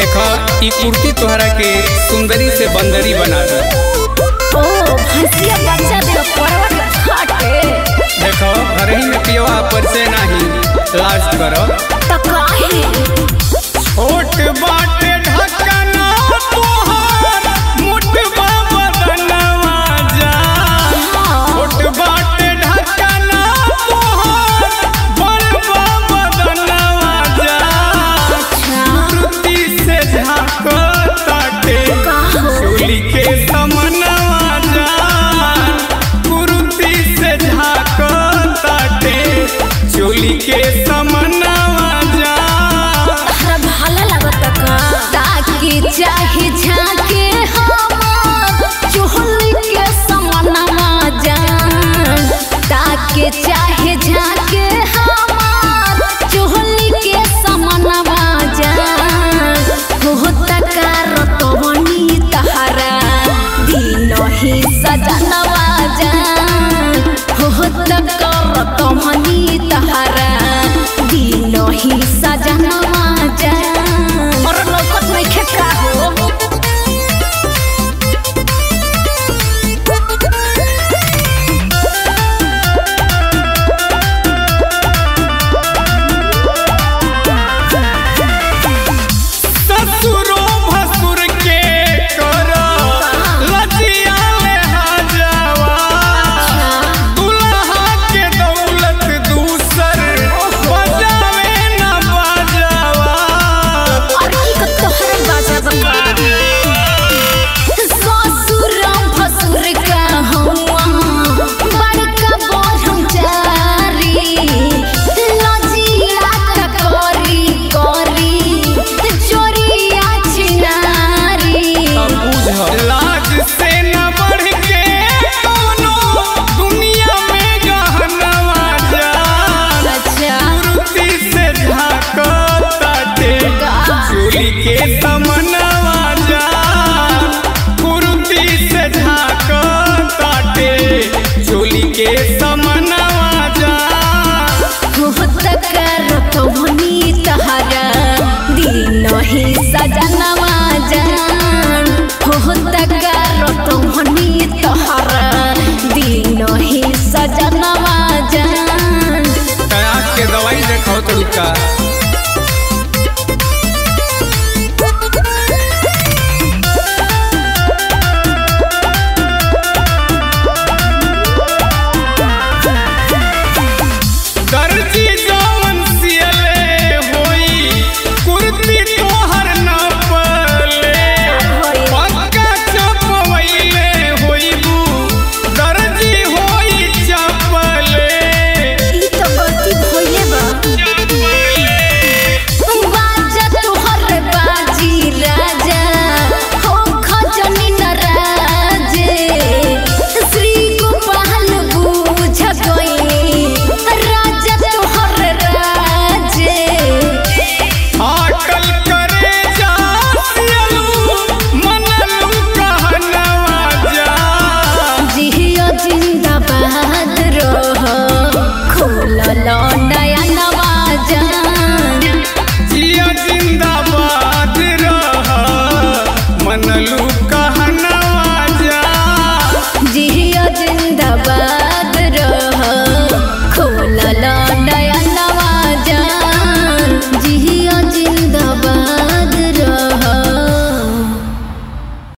देखो ई कुर्ती तोहरा के सुंदरी से बंदरी बना दे। ओ भैंसिया बच्चा दे परवा के फाटे। देखो घर ही में पियवा पर से नहीं लाज करो त काहे छोट बाटे ढकना तोहार मुठबा बदनवा जा। छोट बाटे ढकना तोहार बड़बा बदनवा जा। कुर्ती से झाको ताटे चोली के समनवा जा। कुर्ती से झाको ताटे चोली के समनवा जा। तहरा भाला लागत का ताकि चाहे झाके हम चोली के समनवा जान। ताकि चाहे झाके हम चोली के समनवा जान। हो तकार तवनी तहरा दिन ही सजनवा जान। हो तकार तवनी तहरा दिन ही सजनवा